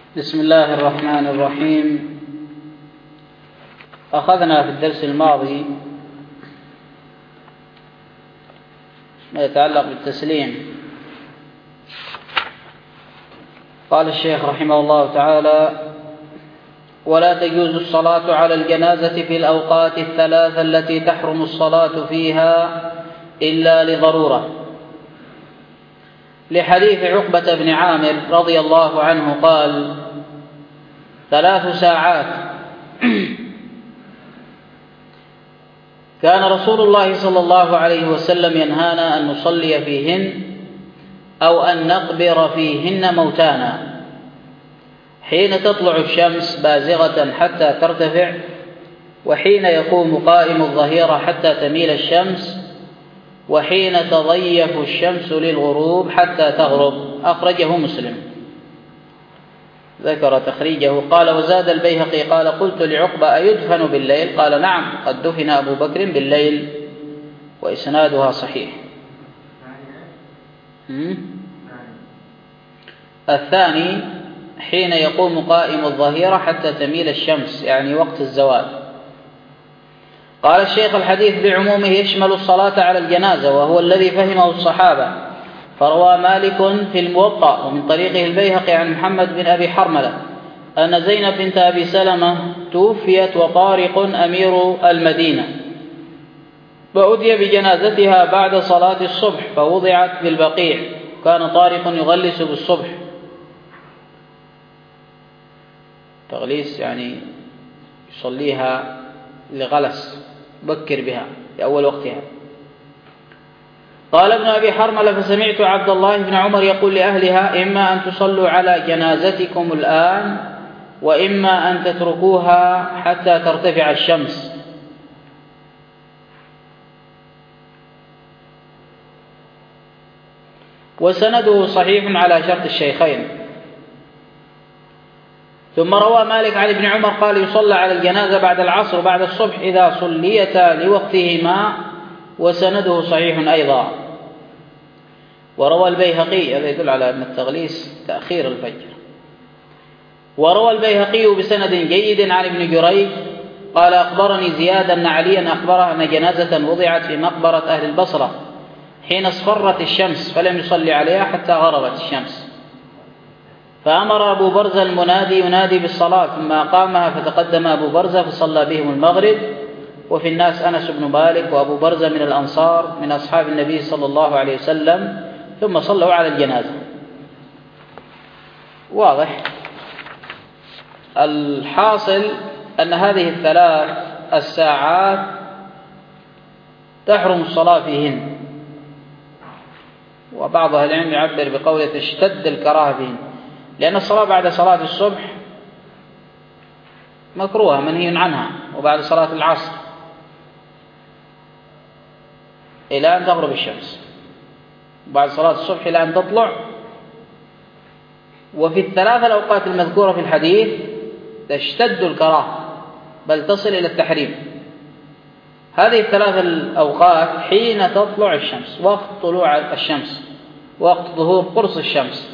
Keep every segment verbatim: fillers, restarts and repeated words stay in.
بسم الله الرحمن الرحيم. أخذنا في الدرس الماضي ما يتعلق بالتسليم. قال الشيخ رحمه الله تعالى: ولا تجوز الصلاة على الجنازة في الأوقات الثلاثة التي تحرم الصلاة فيها إلا لضرورة، لحديث عقبة بن عامر رضي الله عنه قال: ثلاث ساعات كان رسول الله صلى الله عليه وسلم ينهانا أن نصلي فيهن أو أن نقبر فيهن موتانا، حين تطلع الشمس بازغة حتى ترتفع، وحين يقوم قائم الظهيرة حتى تميل الشمس، وحين تضيف الشمس للغروب حتى تغرب. أخرجه مسلم. ذكر تخريجه. قال: وزاد البيهقي قال: قلت لعقبة: أيدفن بالليل؟ قال: نعم، قد دفن أبو بكر بالليل، وإسنادها صحيح. الثاني حين يقوم قائم الظهيرة حتى تميل الشمس، يعني وقت الزوال. قال الشيخ: الحديث بعمومه يشمل الصلاة على الجنازة، وهو الذي فهمه الصحابة، فروى مالك في الموطأ ومن طريقه البيهقي عن محمد بن أبي حرملة أن زينب بنت أبي سلمة توفيت وطارق أمير المدينة، فأتي بجنازتها بعد صلاة الصبح فوضعت بالبقيع، كان طارق يغلس بالصبح. تغليس يعني يصليها لغلس، بكر بها في أول وقتها. قال ابن أبي حرملة: فسمعت عبد الله بن عمر يقول لأهلها: إما أن تصلوا على جنازتكم الآن، وإما أن تتركوها حتى ترتفع الشمس. وسنده صحيح على شرط الشيخين. ثم روى مالك عن ابن عمر قال: يصلى على الجنازة بعد العصر وبعد الصبح إذا صليتا لوقتهما، وسنده صحيح أيضا. وروى البيهقي، هذا يدل على أن التغليس تأخير الفجر. وروى البيهقي بسند جيد عن ابن جريج قال: أخبرني زياد أن عليا أخبره أن جنازة وضعت في مقبرة أهل البصرة حين اصفرت الشمس، فلم يصلي عليها حتى غربت الشمس، فأمر أبو برزة المنادي ينادي بالصلاة، ثم أقامها، فتقدم أبو برزة فصلى بهم المغرب، وفي الناس أنس بن مالك وأبو برزة من الأنصار من أصحاب النبي صلى الله عليه وسلم، ثم صلوا على الجنازة. واضح. الحاصل أن هذه الثلاث الساعات تحرم الصلاة فيهن، وبعض أهل العلم يعبر بقوله تشتد الكراهة فيهن، لأن الصلاة بعد صلاة الصبح مكروهة منهي عنها، وبعد صلاة العصر إلى أن تغرب الشمس، بعد صلاة الصبح إلى أن تطلع. وفي الثلاث الأوقات المذكورة في الحديث تشتد الكراهة بل تصل إلى التحريم. هذه الثلاث الأوقات حين تطلع الشمس، وقت طلوع الشمس، وقت ظهور قرص الشمس.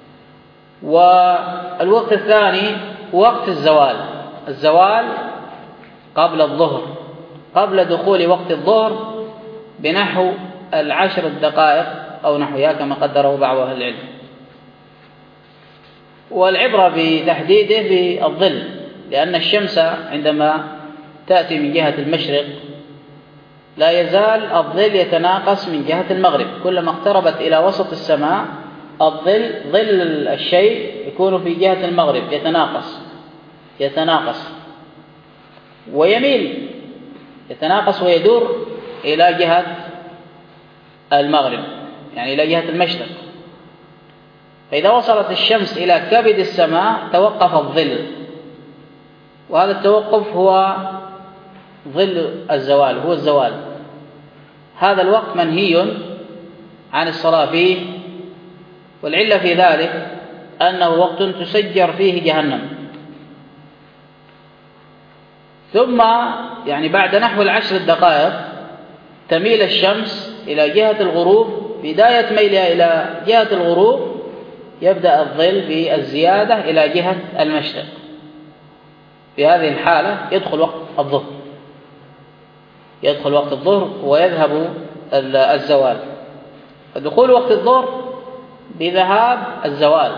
والوقت الثاني وقت الزوال، الزوال قبل الظهر، قبل دخول وقت الظهر بنحو العشر الدقائق أو نحوها كما قدره بعض أهل العلم. والعبرة بتحديده بالظل، لأن الشمس عندما تأتي من جهة المشرق لا يزال الظل يتناقص من جهة المغرب، كلما اقتربت إلى وسط السماء الظل ظل الشيء يكون في جهة المغرب، يتناقص يتناقص ويميل، يتناقص ويدور إلى جهة المغرب، يعني إلى جهة المشرق. فإذا وصلت الشمس إلى كبد السماء توقف الظل، وهذا التوقف هو ظل الزوال، هو الزوال. هذا الوقت منهي عن الصلاة فيه، والعلة في ذلك أنه وقت تسجر فيه جهنم. ثم يعني بعد نحو العشر الدقائق تميل الشمس إلى جهة الغروب، بداية ميلها إلى جهة الغروب يبدأ الظل بالزيادة إلى جهة المشرق. في هذه الحالة يدخل وقت الظهر يدخل وقت الظهر ويذهب الزوال. فدخول وقت الظهر بذهاب الزوال،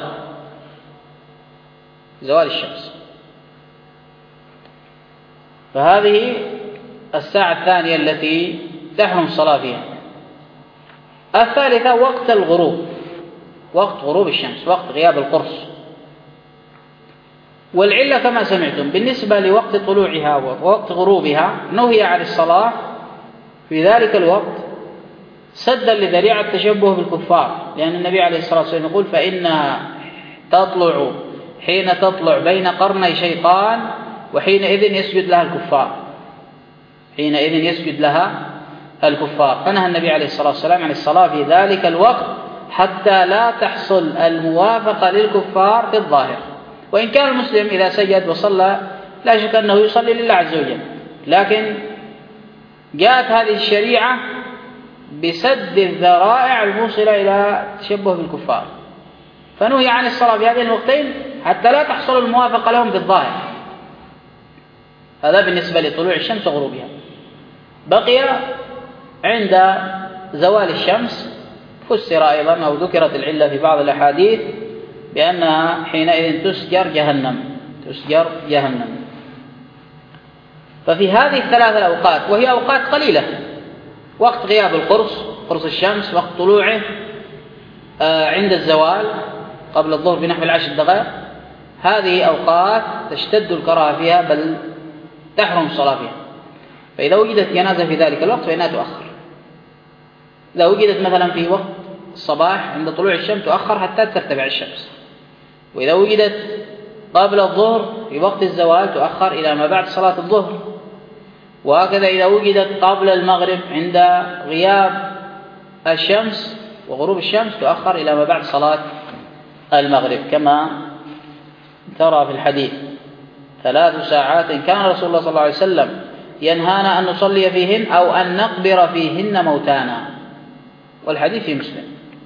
زوال الشمس. فهذه الساعة الثانية التي تحرم الصلاة فيها. الثالثة وقت الغروب، وقت غروب الشمس، وقت غياب القرص. والعلة كما سمعتم بالنسبة لوقت طلوعها ووقت غروبها نهي عن الصلاة في ذلك الوقت سدا لذريعة التشبه بالكفار، لأن النبي عليه الصلاة والسلام يقول فإنها تطلع حين تطلع بين قرني شيطان وحينئذ يسجد لها الكفار حينئذ يسجد لها الكفار. فنهى النبي عليه الصلاة والسلام عن الصلاة في ذلك الوقت حتى لا تحصل الموافقة للكفار في الظاهر. وإن كان المسلم إذا سجد وصلى لا شك أنه يصلي لله عز وجل، لكن جاءت هذه الشريعة بسد الذرائع الموصلة إلى تشبه بالكفار، فنهي عن الصلاة في هذين الوقتين حتى لا تحصل الموافقة لهم بالظاهر. هذا بالنسبة لطلوع الشمس وغروبها. بقي عند زوال الشمس فسر أيضا أو ذكرت العلة في بعض الأحاديث بأنها حينئذ تسجر جهنم تسجر جهنم. ففي هذه الثلاث الأوقات وهي أوقات قليلة، وقت غياب القرص قرص الشمس، وقت طلوعه عند الزوال قبل الظهر بنحو العشر دقائق، هذه أوقات تشتد الكراهة فيها بل تحرم الصلاة فيها. فإذا وجدت جنازة في ذلك الوقت فإنها تؤخر. إذا وجدت مثلا في وقت الصباح عند طلوع الشمس تؤخر حتى ترتفع الشمس، وإذا وجدت قبل الظهر في وقت الزوال تؤخر إلى ما بعد صلاة الظهر، وهكذا إذا وجدت قبل المغرب عند غياب الشمس وغروب الشمس تؤخر إلى ما بعد صلاة المغرب، كما ترى في الحديث ثلاث ساعات كان رسول الله صلى الله عليه وسلم ينهانا أن نصلي فيهن أو أن نقبر فيهن موتانا، والحديث في مسلم.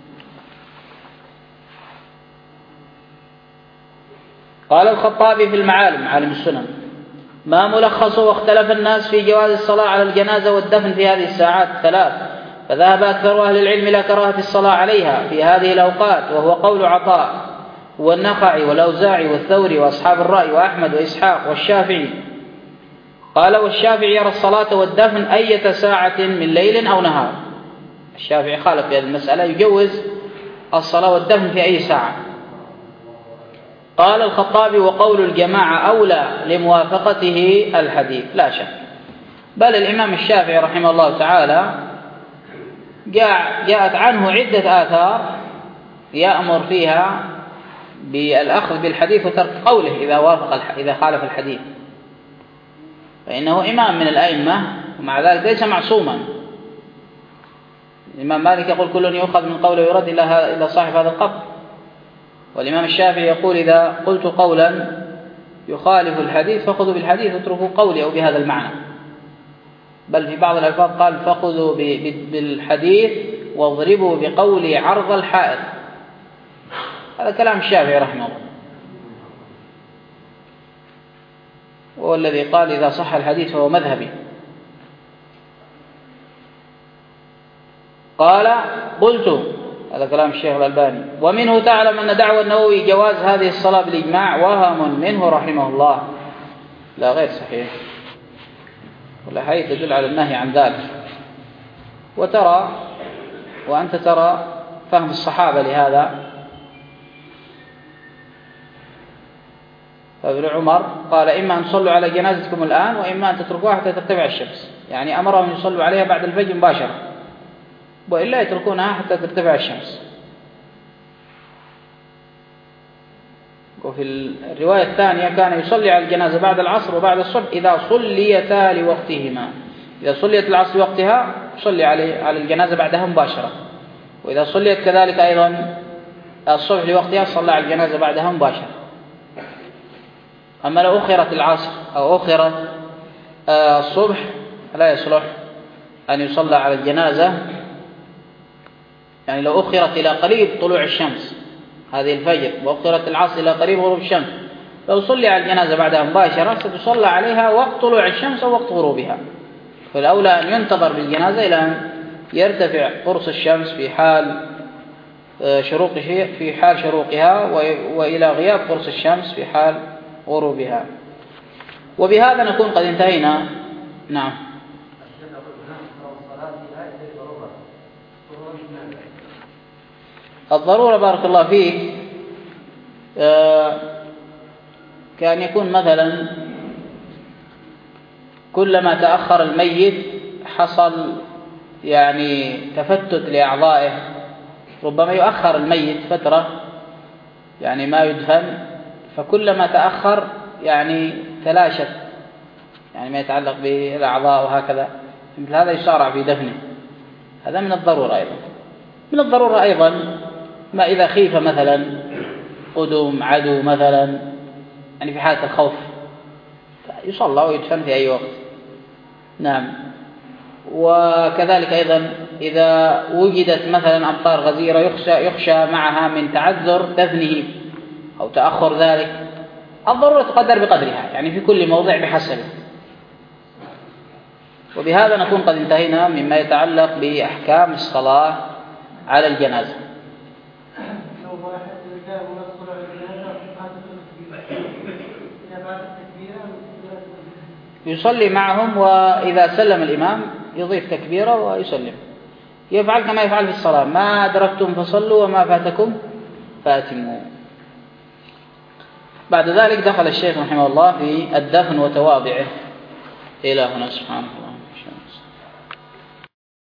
قال الخطابي في المعالم معالم السنن: ما ملخص واختلف الناس في جواز الصلاة على الجنازة والدفن في هذه الساعات الثلاث، فذهب أكثر أهل العلم إلى كراهة الصلاة عليها في هذه الأوقات، وهو قول عطاء والنخعي والأوزاعي والثوري وأصحاب الرأي وأحمد وإسحاق والشافعي. قال: والشافعي يرى الصلاة والدفن أية ساعة من ليل أو نهار. الشافعي خالف في هذه المسألة، يجوز الصلاة والدفن في أي ساعة. قال الخطابي: وقول الجماعة أولى لموافقته الحديث لا شك. بل الإمام الشافعي رحمه الله تعالى جاءت عنه عدة آثار يأمر فيها بالأخذ بالحديث وترك قوله إذا وافق إذا خالف الحديث، فإنه إمام من الأئمة ومع ذلك ليس معصوما. الإمام مالك يقول: كل يؤخذ من قوله ويرد إلى صاحب هذا القبر. والإمام الشافعي يقول: إذا قلت قولا يخالف الحديث فخذوا بالحديث واتركوا قولي أو بهذا المعنى. بل في بعض الألفاظ قال: فخذوا بالحديث واضربوا بقولي عرض الحائط. هذا كلام الشافعي رحمه الله، وهو الذي قال: إذا صح الحديث فهو مذهبي. قال: قلت، هذا كلام الشيخ الألباني: ومنه تعلم أن دعوى النووي جواز هذه الصلاة بالإجماع وهم منه رحمه الله، لا غير صحيح، والأحاديث تدل على النهي عن ذلك. وترى وأنت ترى فهم الصحابة لهذا. فابن عمر قال: إما أن تصلوا على جنازتكم الآن وإما أن تتركوها حتى ترتفع الشمس، يعني أمرهم يصلوا عليها بعد الفجر مباشرة، وإلا يتركونها حتى ترتفع الشمس. وفي الرواية الثانية كان يصلي على الجنازة بعد العصر وبعد الصبح إذا صليتا لوقتهما. إذا صليت العصر وقتها يصلي على الجنازة بعدها مباشرة، وإذا صليت كذلك أيضا الصبح لوقتها صلى على الجنازة بعدها مباشرة. أما لو أخرت العصر أو أخرت الصبح لا يصلح أن يصلى على الجنازة، يعني لو أخرت إلى قريب طلوع الشمس هذه الفجر وأخرت العصر إلى قريب غروب الشمس، لو صلي على الجنازة بعدها مباشرة ستصلى عليها وقت طلوع الشمس أو وقت غروبها، فالأولى أن ينتظر بالجنازة إلى أن يرتفع قرص الشمس في حال شروق في حال شروقها، وإلى غياب قرص الشمس في حال غروبها. وبهذا نكون قد انتهينا. نعم. الضرورة بارك الله فيك كان يكون مثلا كلما تأخر الميت حصل يعني تفتت لأعضائه، ربما يؤخر الميت فترة يعني ما يدفن، فكلما تأخر يعني تلاشت يعني ما يتعلق بالأعضاء وهكذا، مثل هذا يشارع في دفنه، هذا من الضرورة أيضا. من الضرورة أيضا ما إذا خيف مثلا قدوم عدو مثلا، يعني في حالة الخوف يصلى ويدفن في أي وقت. نعم. وكذلك أيضا إذا وجدت مثلا أمطار غزيرة يخشى, يخشى معها من تعذر دفنه أو تأخر ذلك، الضرورة تقدر بقدرها، يعني في كل موضع بحسبه. وبهذا نكون قد انتهينا مما يتعلق بأحكام الصلاة على الجنازة. يصلي معهم، وإذا سلم الإمام يضيف تكبيره ويسلم، يفعل كما يفعل في الصلاة، ما أدركتم فصلوا وما فاتكم فأتموا. بعد ذلك دخل الشيخ رحمه الله في الدفن وتوابعه. إلى هنا سبحانه.